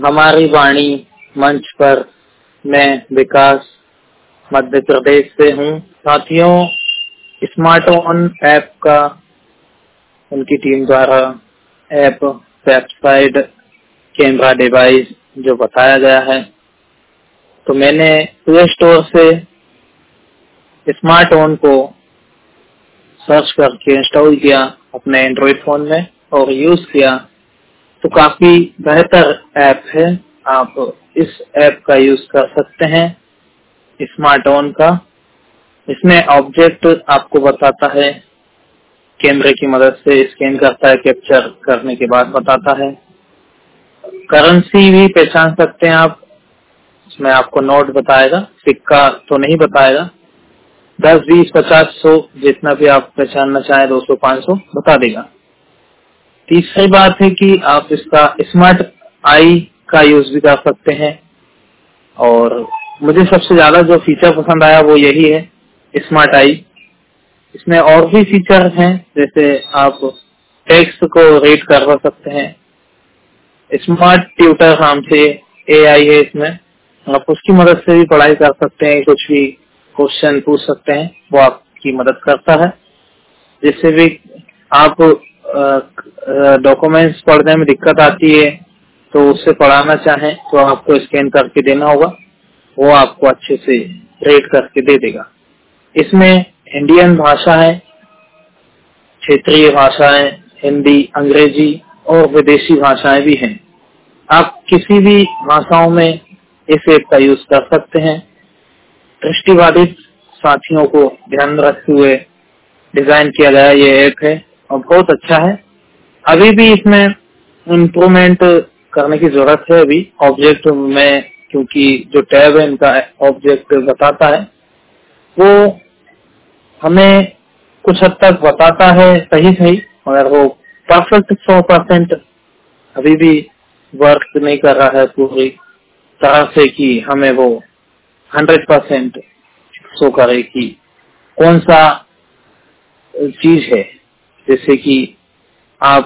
हमारी वाणी मंच पर मैं विकास मध्य प्रदेश से हूँ। साथियों, स्मार्ट ऑन ऐप का उनकी टीम द्वारा ऐप वेबसाइट कैमरा डिवाइस जो बताया गया है, तो मैंने प्ले स्टोर से स्मार्ट ऑन को सर्च करके इंस्टॉल किया अपने एंड्रॉइड फोन में और यूज किया। तो काफी बेहतर ऐप है, आप इस ऐप का यूज कर सकते हैं स्मार्ट ऑन का। इसमें ऑब्जेक्ट आपको बताता है, कैमरे की मदद से स्कैन करता है, कैप्चर करने के बाद बताता है। करेंसी भी पहचान सकते हैं आप, इसमें आपको नोट बताएगा, सिक्का तो नहीं बताएगा। 10, 20, 50, 100 जितना भी आप पहचानना चाहे, 200, 500 बता देगा। तीसरी बात है कि आप इसका स्मार्ट आई का यूज भी कर सकते हैं, और मुझे सबसे ज्यादा जो फीचर पसंद आया वो यही है, स्मार्ट आई। इसमें और भी फीचर हैं, जैसे आप टेक्स्ट को रीड कर सकते हैं। स्मार्ट ट्यूटर नाम से एआई है, इसमें आप उसकी मदद से भी पढ़ाई कर सकते हैं, कुछ भी क्वेश्चन पूछ सकते हैं, वो आपकी मदद करता है। जिससे भी आप डॉक्यूमेंट्स पढ़ने में दिक्कत आती है, तो उससे पढ़ाना चाहें तो आपको स्कैन करके देना होगा, वो आपको अच्छे से रीड करके दे देगा। इसमें इंडियन भाषा है, क्षेत्रीय भाषाएं, हिंदी, अंग्रेजी और विदेशी भाषाएं भी हैं। आप किसी भी भाषाओं में इस ऐप का यूज कर सकते हैं। दृष्टिबाधित साथियों को ध्यान रखते हुए डिजाइन किया गया ये ऐप है और बहुत अच्छा है। अभी भी इसमें इम्प्रूवमेंट करने की जरूरत है। अभी ऑब्जेक्ट में, क्योंकि जो टैब है इनका ऑब्जेक्ट बताता है, वो हमें कुछ हद तक बताता है सही, मगर वो परफेक्ट 100% अभी भी वर्क नहीं कर रहा है पूरी तरह से कि हमें वो 100% शो करे कि कौन सा चीज है। जैसे कि आप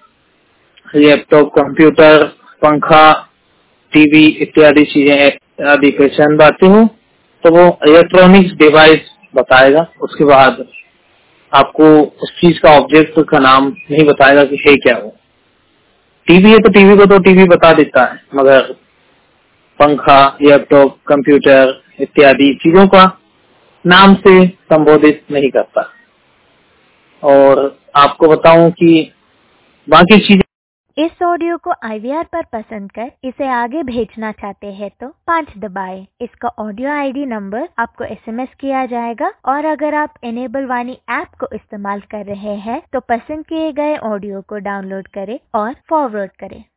लैपटॉप, कंप्यूटर, पंखा, टीवी इत्यादि चीजें आदि पहचान पाते हो तो वो इलेक्ट्रॉनिक्स डिवाइस बताएगा। उसके बाद आपको उस चीज का ऑब्जेक्ट का नाम नहीं बताएगा कि है क्या वो। टीवी है तो टीवी को तो टीवी बता देता है, मगर पंखा, लैपटॉप, कंप्यूटर इत्यादि चीजों का नाम से संबोधित नहीं करता। और आपको बताऊं कि बाकी चीजें, इस ऑडियो को IVR पर पसंद कर इसे आगे भेजना चाहते हैं तो 5 दबाएं। इसका ऑडियो ID नंबर आपको SMS किया जाएगा, और अगर आप इनेबल वाणी ऐप को इस्तेमाल कर रहे हैं तो पसंद किए गए ऑडियो को डाउनलोड करें और फॉरवर्ड करें।